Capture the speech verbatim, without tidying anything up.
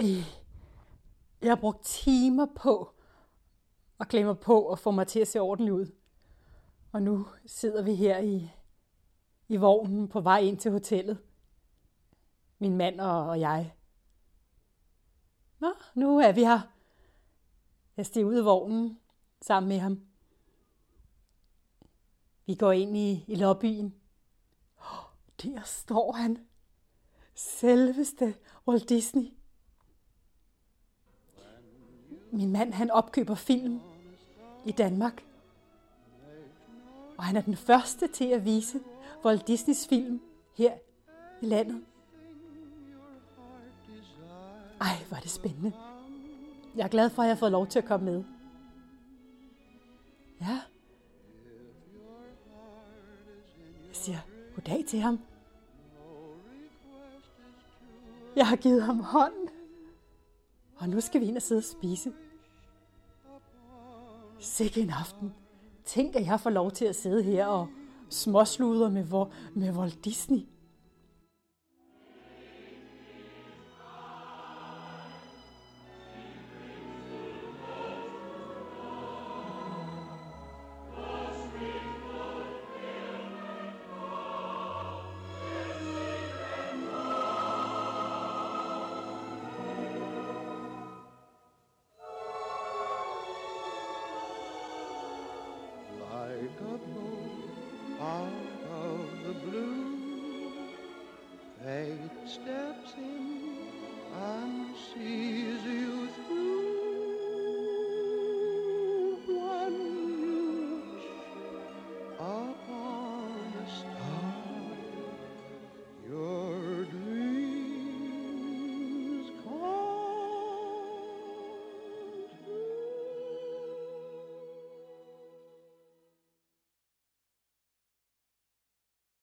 Jeg har brugt timer på at klæde mig på og få mig til at se ordentligt ud. Og nu sidder vi her i, i vognen på vej ind til hotellet. Min mand og, og jeg. Nå, nu er vi her. Jeg stiger ud af vognen sammen med ham. Vi går ind i, i lobbyen. Oh, der står han. Selveste Walt Disney. Min mand, han opkøber film i Danmark. Og han er den første til at vise Walt Disneys film her i landet. Ej, hvor er det spændende. Jeg er glad for, at jeg har fået lov til at komme med. Ja. Jeg siger goddag til ham. Jeg har givet ham hånden. Og nu skal vi ind og sidde og spise. Sikke en aften. Tænk, at jeg får lov til at sidde her og småsluder med, med Walt Disney.